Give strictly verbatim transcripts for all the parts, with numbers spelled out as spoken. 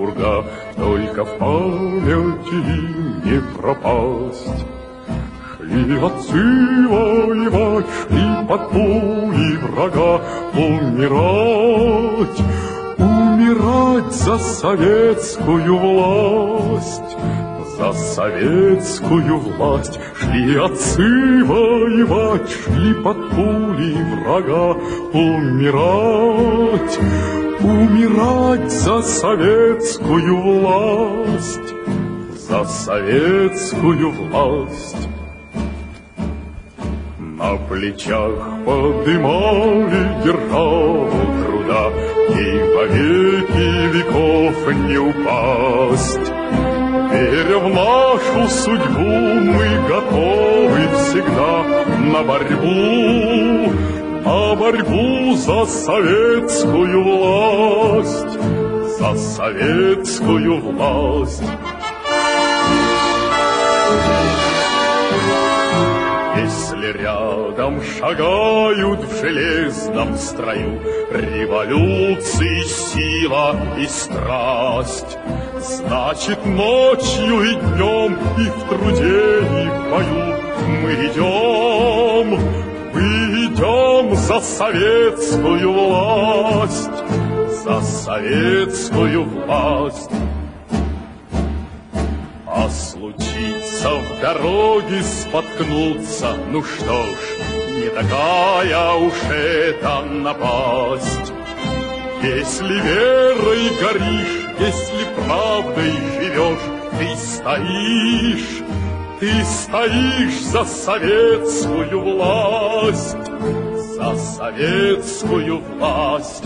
пурга, только в памяти им не пропасть. Шли отцы воевать, шли под пули врага, умирать, умирать за советскую власть. За советскую власть шли отцы воевать, шли под пули врага, умирать, умирать за советскую власть, за советскую власть. На плечах подымали державу труда, ей во веки веков не упасть. Веря в нашу судьбу, мы готовы всегда на борьбу, на борьбу за советскую власть, за советскую власть. Если рядом шагают в железном строю революции сила и страсть, значит, ночью и днем, и в труде, и в бою мы идем, мы идем за советскую власть, за советскую власть. А случится в дороге споткнуться, ну что ж, не такая уж это напасть. Если верой горишь, если правдой живешь, ты стоишь, ты стоишь за советскую власть, за советскую власть.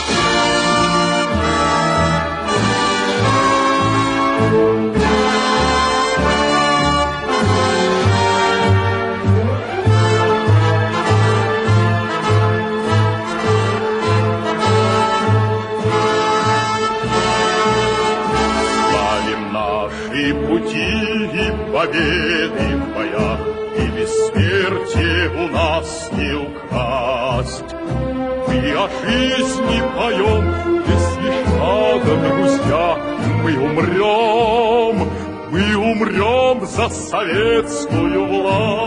Пути и победы в боях, и бессмертие у нас не украсть. Мы о жизни поем, если шагом, друзья, мы умрем, мы умрем за советскую власть.